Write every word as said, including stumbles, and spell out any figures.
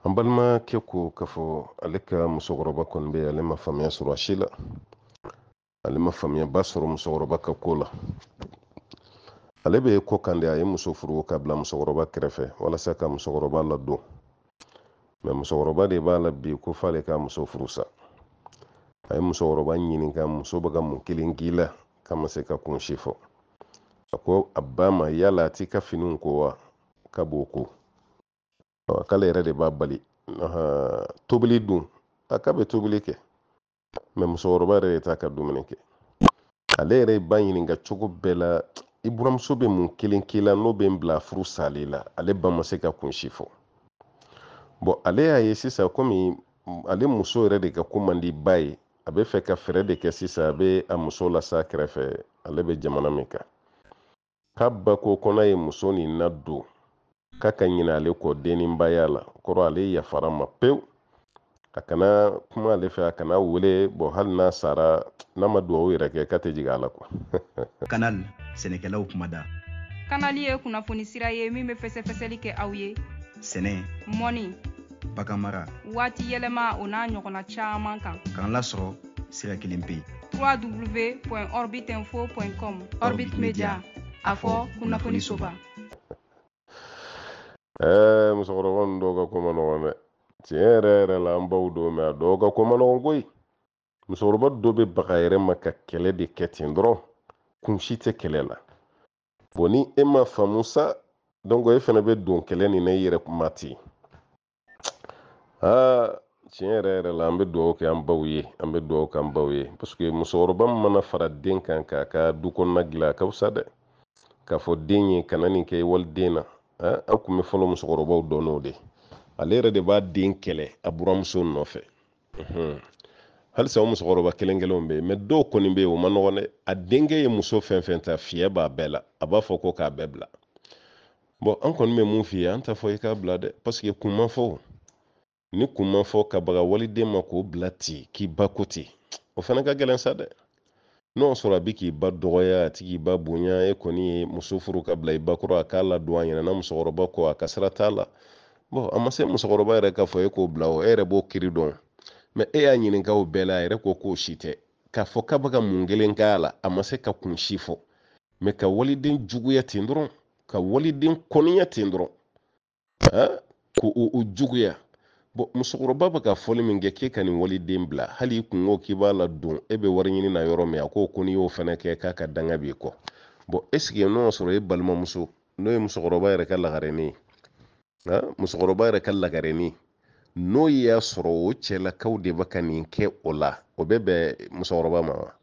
An balima kɛ ko k'a fɔ ale ka musokɔrɔba kɔni bɛ ale ma faamuya sɔrɔ a si la, ale ma faamuyaba sɔrɔ musokɔrɔba ka ko la. Ale bɛ ko kan de a ye muso furu ka bila musokɔrɔba kɛrɛfɛ walasa ka musokɔrɔba ladon, mais musokɔrɔba de b'a la bi ko f'ale ka muso furu sa. A ye musokɔrɔba ɲininka muso bɛ ka mun kelen k'i la k'a ma se ka kun si fɔ. A ko a ba ma yala a t'i ka finiw ko wa k'a b'o ko. K'ale yɛrɛ de b'a bali tobili dun a k'a bɛ tobili kɛ, mais musokɔrɔba yɛrɛ de t'a ka dumuni kɛ. Ale yɛrɛ ba ɲininka cogo bɛɛ la i buramuso bɛ mun kelen k'i la n'o bɛ n bila furu sali la, ale ba ma se ka kun si fɔ. Bon ale y'a ye sisan komi ale muso yɛrɛ de ka ko man di ba ye, a bɛ fɛ ka fɛɛrɛ de kɛ sisan a bɛ a muso lasa kɛrɛfɛ, ale bɛ jamana min kan. K'a ba ko kɔnɔ ye muso nin na don k'a ka ɲinɛ ale kɔ denninbaya la, kɔrɔ ale yafara ma pewu. A kana kuma ale fɛ, a kana wele, bon hali n'a sara n'a ma duwawu yɛrɛ kɛ k'a tɛ jigin a la quoi. Canal sɛnɛkɛlaw kumada. Canal ye kunnafoni sira ye min bɛ fɛsɛfɛsɛli kɛ aw ye. Sɛnɛ, mɔni, baganmara, waati yɛlɛma o n'a ɲɔgɔnna caman kan. K'an lasɔrɔ sira kelen pe. w w w point orbit info point com Orbit Media, a fɔ kunnafoni soba. Ɛɛ musokɔrɔba ninnu dɔw ka ko ma nɔgɔn dɛ. Tiɲɛ yɛrɛ yɛrɛ la an baw don, mais a dɔw ka ko ma nɔgɔn koyi. Musokɔrɔba dɔ bɛ baga yɛrɛ ma ka kɛlɛ de kɛ ten dɔrɔn, kun si tɛ kɛlɛ la. Bon ni e ma faamu sa, donc e fana bɛ don kɛlɛ nin na i yɛrɛ kuma ten. Aa tiɲɛ yɛrɛ yɛrɛ la an bɛ duwawu kɛ an baw ye, an bɛ duwawu kɛ an baw ye, parce que musokɔrɔba min mana fara den kan k'a ka du kɔnɔna dilan a ka fisa dɛ. K'a fɔ den ye kana nin kɛ waliden na, an tun bɛ fɔlɔ musokɔrɔbaw dɔn n'o de. Ale yɛrɛ de b'a den kɛlɛ a buramuso nɔfɛ. Halisa o musokɔrɔba kelen kelenw bɛ yen, mais dɔw kɔni bɛ yen o ma nɔgɔn dɛ. A denkɛ ye muso fɛn fɛn ta fiyɛ b'a bɛɛ la, a b'a fɔ ko k'a bɛɛ bila. Bon an kɔni bɛ mun f'i ye, an t'a fɔ i k'a bila dɛ, parce que kun ma fɔ. Ni kun ma fɔ ka baga waliden ma k'o bila ten k'i ba ko ten, o fana ka gɛlɛn sa dɛ. N'o sɔrɔ a bɛ k'i ba dɔgɔya, a tɛ k'i ba bonya, e kɔni ye muso furu ka bila i ba kɔrɔ, a k'a ladon a ɲɛna, na musokɔrɔba kɔ a ka sira t'a la. Bon a ma se musokɔrɔba yɛrɛ k'a fɔ e k'o bila o, e yɛrɛ b'o kiri dɔn. Mais e y'a ɲininka o bɛɛ la a yɛrɛ ko k'o si tɛ. K'a fɔ k'a bɛ ka mun kelen k'a la, a ma se ka kun si fɔ. Mais ka waliden juguya ten dɔrɔn, ka waliden kɔniya ten dɔrɔn, k'o juguya. Bon musokɔrɔba bɛ ka fɔli min kɛ k'e ka nin waliden bila, hali i kun ko k'i b'a la don, e bɛ wari ɲini na yɔrɔ min, a ko ko n'i y'o fana kɛ k'a ka danga b'i kɔ. Bon est ce que n'o y'a sɔrɔ e balimamuso n'o ye musokɔrɔba yɛrɛ ka lagarenin ye, musokɔrɔba yɛrɛ ka lagarenin, n'o y'a sɔrɔ o cɛlakaw de bɛ ka nin kɛ o la, o bɛ bɛn musokɔrɔba ma wa?